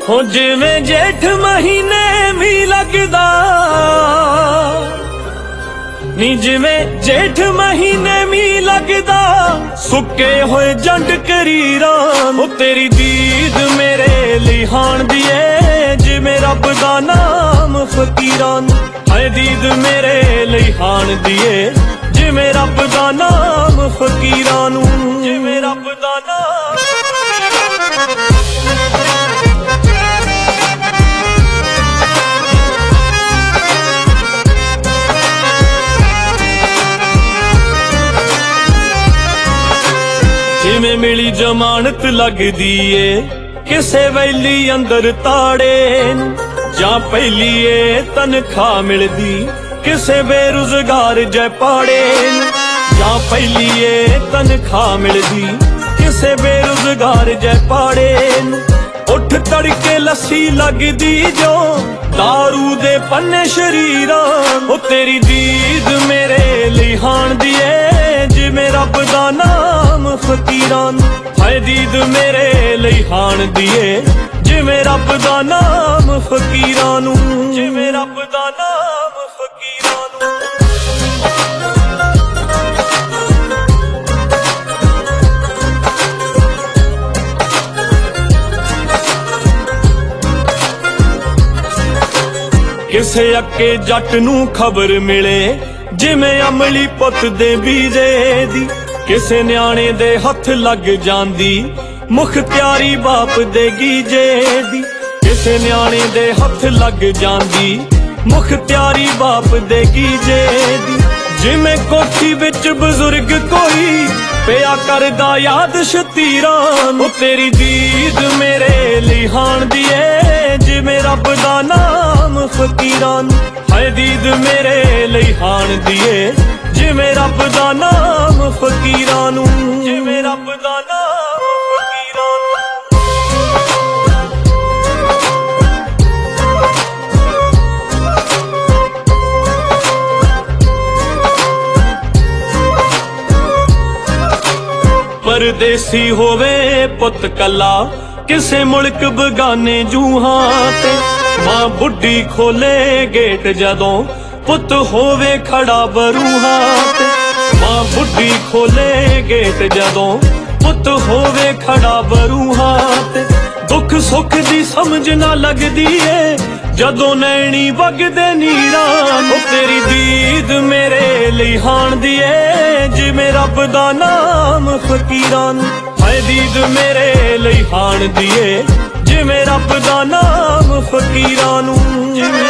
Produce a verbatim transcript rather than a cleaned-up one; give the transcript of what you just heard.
हो जिवें जेठ महीने भी लगदा नी, जिवें जेठ महीने भी लगदा सुके होए जंड करीरां। ओ तेरी दीद मेरे लिए हाण दी ऐ जिवें रब दा नाम फकीरां नूं। हाय दीद मेरे लिए हाण दी ऐ जिवें रब दा नाम फकीरां नूं। जिवें रब दा नाम जिवें मिली जमानत लगदी ए किसे वैली अंदर ताड़े नूं, जां पहली ए तनखा मिलदी किसे बेरुजगार जै पाड़े नूं। जां पहली ए तनखा मिलदी किसे बेरुजगार जै पाड़े नूं। उठ तड़के लस्सी लगदी जो दारू दे पन्ने शरीरां। ओ तेरी दीद मेरे लिए हाण दी ऐ जिवें रब दा नाम फकीरां नूं। हाय दीद मेरे लिए हाण दी ऐ जिवें रब दा नाम फकीरां नूं। जिवें रब दा नाम फकीरां नूं। किसे अके जट नूं खबर मिले जिवें अमली पुत दे बीजे दी। किसे न्याणे दे हथ लग जांदी मुख्तियारी बाप दे गीजे दी। किसे न्याणे दे हथ लग जांदी मुख्तियारी बाप दे गीजे दी। जिवें कोठी विच बजुर्ग कोई पिया करदा याद शतीरां। ओ तेरी दीद मेरे लिए हाण दी ऐ जिवें रब दा नाम फकीरां नूं। हाय दीद मेरे लिए हाण दी ऐ जिवें रब दा नाम फकीरां नूं। जिवें रब दा नाम फकीरां नूं। परदेसी होवे पुत कला किसे मुल्क बगाने जूहां ते। मां बुढ़ी खोले गेट जदों पुत होवे खड़ा बरूहां ते। मां बुढ़ी खोले गेट जदों पुत होवे खड़ा बरूहां ते। दुख सुख दी समझ ना लगदी ए जदों नैनी वगदे नीरां। ओ तेरी दीद मेरे लिए हाण दी ऐ जिवें रब दा नाम फकीरां नूं। हाय दीद मेरे लिए हाण दी ऐ जिवें रब दा नाम फकीरां नूं।